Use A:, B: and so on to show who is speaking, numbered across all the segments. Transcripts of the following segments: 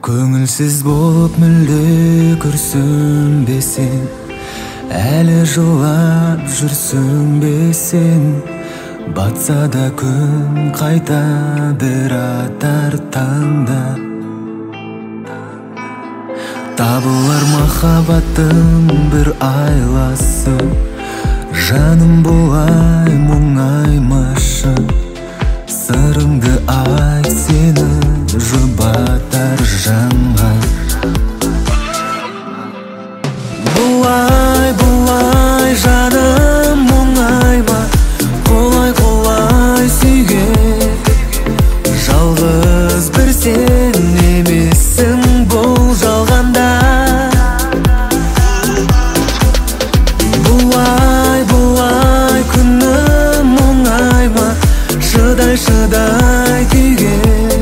A: Көңілсіз болып мүлде күрсінбесең, әлі жылап жүрсің бе сен? Батса да күн қайта бір атар таңда. Табылар махаббаттың бір айласы, жаным болай мұңаймашы. Сырыңды айт, сені жұбатар жанға. Бұлай жаным мұңайма, қолай сүйге. Жалғыз бір сен емессің бұл жалғанда. Бұлай күнім мұңайма, шыдай күйге.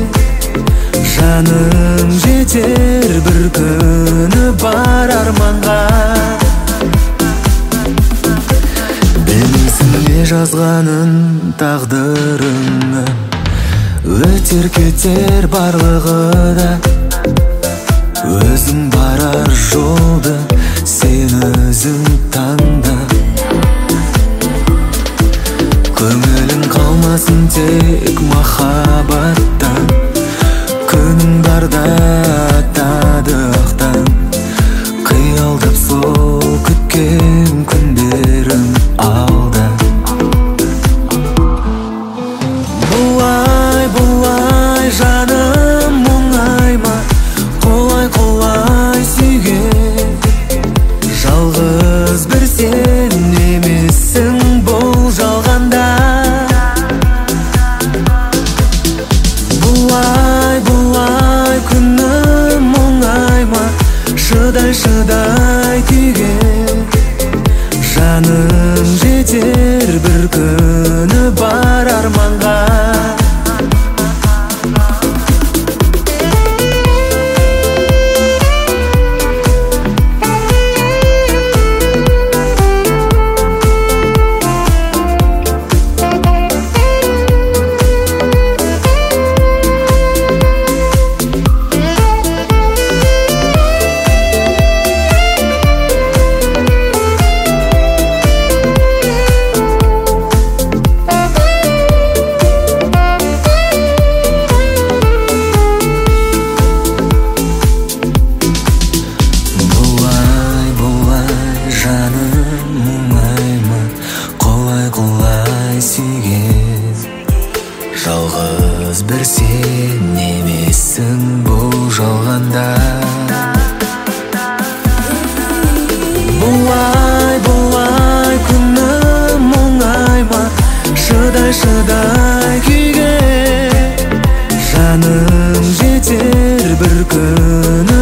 A: Жаным жетер бір күні бар арманға. Білмейсің не жазғанын тағдырыңа, өтер кетер барлығы да. Өзің барар жолды сен өзің таңда. Көңілің қалмасын тек махаббаттан, күнің барда атады ақтан. Қиялдап сол күткен күндерім алда. Бұлай жаным мұңайма, қолай сүйге. Жалғыз бір сен емессің бұл жалғанда. Бұлай күнім мұңайма, шыдай күйге. Жаным жетер бір күні бар арманға. Жалғыз бір сен емессің бұл жалғанда. Бұлай күнім мұңайма, шыдай күйге. Жаным жетер бір күні